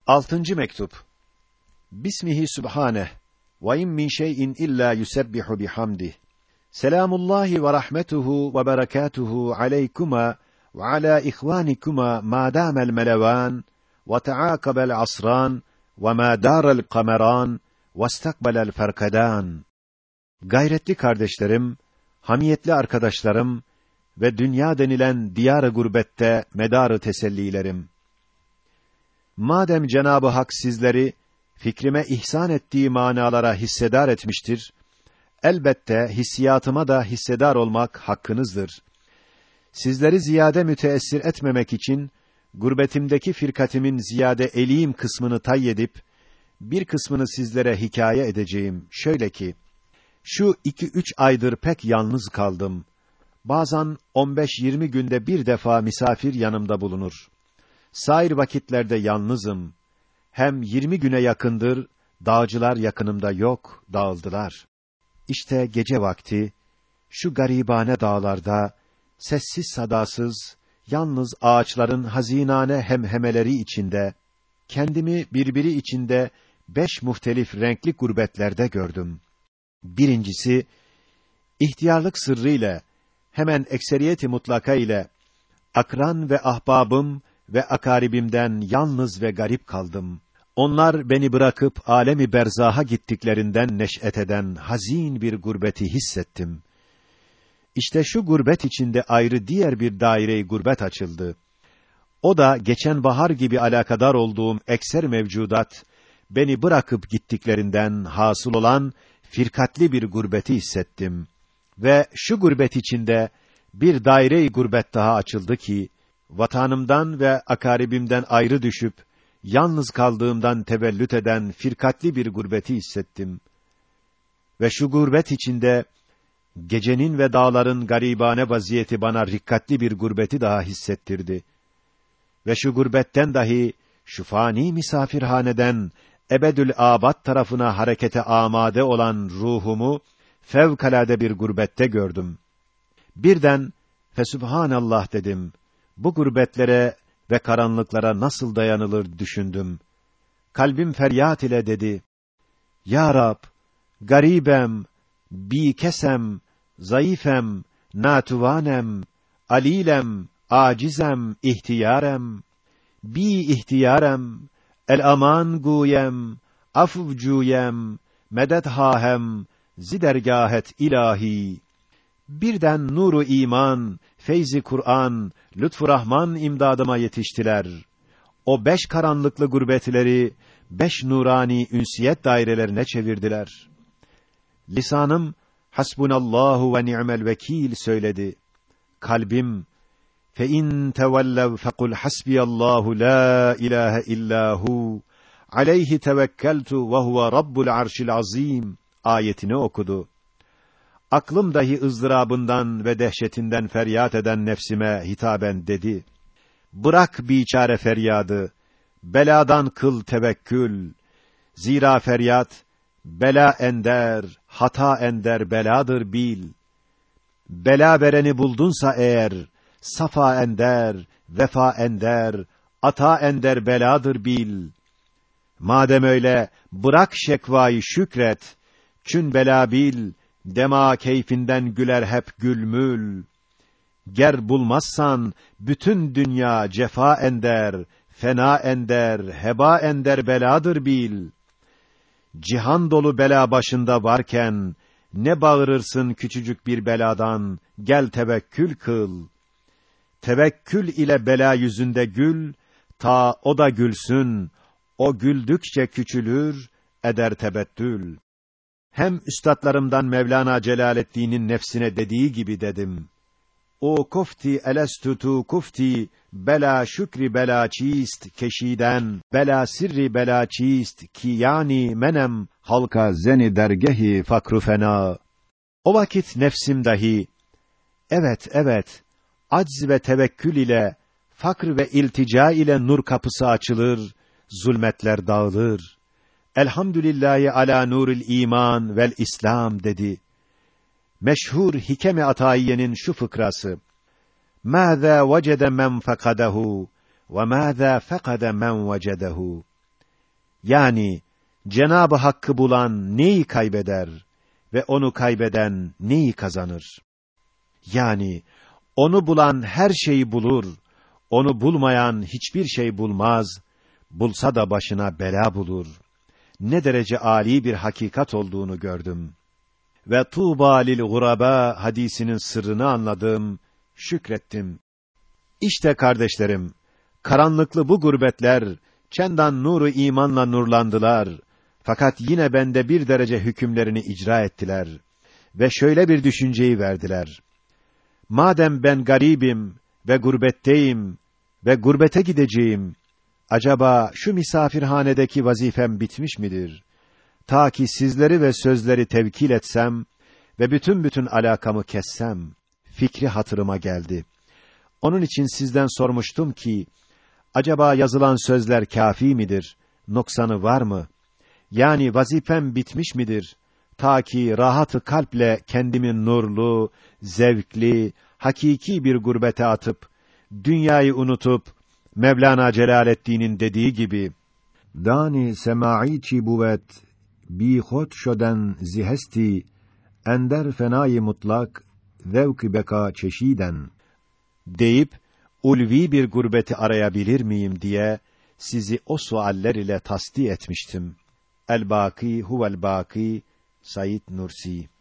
Altıncı mektup. Bismihi Sübhaneh ve in min şey'in illa yusebbihu bihamdih. Selamullahi ve rahmetuhu ve berekatuhu aleykuma ve ala ihvanikuma ma damel melevan ve taakabel asran ve ma darel kameran ve istakbelel ferkadan. Gayretli kardeşlerim, hamiyetli arkadaşlarım ve dünya denilen diyar-ı gurbette medar-ı tesellilerim. Madem Cenab-ı Hak sizleri fikrime ihsan ettiği manalara hissedar etmiştir, elbette hissiyatıma da hissedar olmak hakkınızdır. Sizleri ziyade müteessir etmemek için gurbetimdeki firkatimin ziyade elîm kısmını tayyedip bir kısmını sizlere hikaye edeceğim. Şöyle ki, şu 2-3 aydır pek yalnız kaldım. Bazen 15-20 günde bir defa misafir yanımda bulunur. Sair vakitlerde yalnızım. Hem 20 güne yakındır, dağcılar yakınımda yok, dağıldılar. İşte gece vakti, şu garibane dağlarda, sessiz sadasız, yalnız ağaçların hazinane hemhemeleri içinde, kendimi birbiri içinde 5 muhtelif renkli gurbetlerde gördüm. Birincisi, ihtiyarlık sırrıyla, hemen ekseriyeti mutlaka ile, akran ve ahbabım ve akaribimden yalnız ve garip kaldım. Onlar beni bırakıp alemi berzaha gittiklerinden neş'et eden hazin bir gurbeti hissettim. İşte şu gurbet içinde ayrı diğer bir daire-i gurbet açıldı. O da geçen bahar gibi alakadar olduğum ekser mevcudat, beni bırakıp gittiklerinden hasıl olan firkatli bir gurbeti hissettim. Ve şu gurbet içinde bir daire-i gurbet daha açıldı ki, vatanımdan ve akaribimden ayrı düşüp, yalnız kaldığımdan tevellüt eden firkatli bir gurbeti hissettim. Ve şu gurbet içinde, gecenin ve dağların garibane vaziyeti bana rikkatli bir gurbeti daha hissettirdi. Ve şu gurbetten dahi, şu fani misafirhaneden, ebedül âbad tarafına harekete amade olan ruhumu, fevkalade bir gurbette gördüm. Birden, fesübhanallah dedim, bu gurbetlere ve karanlıklara nasıl dayanılır düşündüm. Kalbim feryat ile dedi, Ya Rab, garibem, bikesem, zayıfem, natuvanem, alilem, acizem, ihtiyarem, ihtiyarem, el aman guyem, afvcuyem, medet hahem, zidergahet ilahi. Birden nuru iman, feyzi Kur'an, lütfu Rahman imdadıma yetiştiler. O 5 karanlıklı gurbetleri 5 nurani ünsiyet dairelerine çevirdiler. Lisanım hasbunallahu ve ni'mel vekil söyledi. Kalbim fe in tevellev fekul hasbiyallahu la ilahe illahu aleyhi tevekkeltu ve huve rabbul arşil azim ayetini okudu. Aklım dahi ızdırabından ve dehşetinden feryat eden nefsime hitaben dedi. Bırak biçare feryadı, beladan kıl tevekkül. Zira feryat, bela ender, hata ender beladır bil. Bela vereni buldunsa eğer, safa ender, vefa ender, ata ender beladır bil. Madem öyle, bırak şekvayı şükret, çün bela bil, dema keyfinden güler hep gülmül. Ger bulmazsan, bütün dünya cefa ender, fena ender, heba ender beladır bil. Cihan dolu bela başında varken, ne bağırırsın küçücük bir beladan, gel tevekkül kıl. Tevekkül ile bela yüzünde gül, ta o da gülsün, o güldükçe küçülür, eder tebettül. Hem üstadlarımdan Mevlana Celaleddin'in nefsine dediği gibi dedim. O kufti elestutu kufti, bela şükri bela çist, keşiden, bela sirri bela çist, ki yani menem, halka zeni dergehi fakru fena. O vakit nefsim dahi, evet, acz ve tevekkül ile, fakr ve iltica ile nur kapısı açılır, zulmetler dağılır. Elhamdülillahi ala nuril iman vel İslam dedi. Meşhur Hikem-i Ataiye'nin şu fıkrası. Mâzâ vecede men fekadehu ve mâzâ fekade men vecedehu. Yani Cenab-ı Hakk'ı bulan neyi kaybeder ve onu kaybeden neyi kazanır? Yani onu bulan her şeyi bulur, onu bulmayan hiçbir şey bulmaz, bulsa da başına bela bulur. Ne derece âli bir hakikat olduğunu gördüm. Ve Tuğba lil guraba hadisinin sırrını anladım, şükrettim. İşte kardeşlerim, karanlıklı bu gurbetler, çendan nuru imanla nurlandılar. Fakat yine bende bir derece hükümlerini icra ettiler. Ve şöyle bir düşünceyi verdiler. Madem ben garibim ve gurbetteyim ve gurbete gideceğim, acaba şu misafirhanedeki vazifem bitmiş midir? Ta ki sizleri ve sözleri tevkil etsem ve bütün alakamı kessem, fikri hatırıma geldi. Onun için sizden sormuştum ki, acaba yazılan sözler kâfî midir? Noksanı var mı? Yani vazifem bitmiş midir? Ta ki rahat-ı kalple kendimi nurlu, zevkli, hakiki bir gurbete atıp, dünyayı unutup, Mevlana Celaleddin'in dediği gibi, dani semâi çi buvet, bi khod şoden zihesti, ender fenâi mutlak, zevk-i beka çeşiden, deyip, ulvi bir gurbeti arayabilir miyim diye, sizi o sualler ile tasdik etmiştim. El-Bâkî huvel-Bâkî, Said Nursi.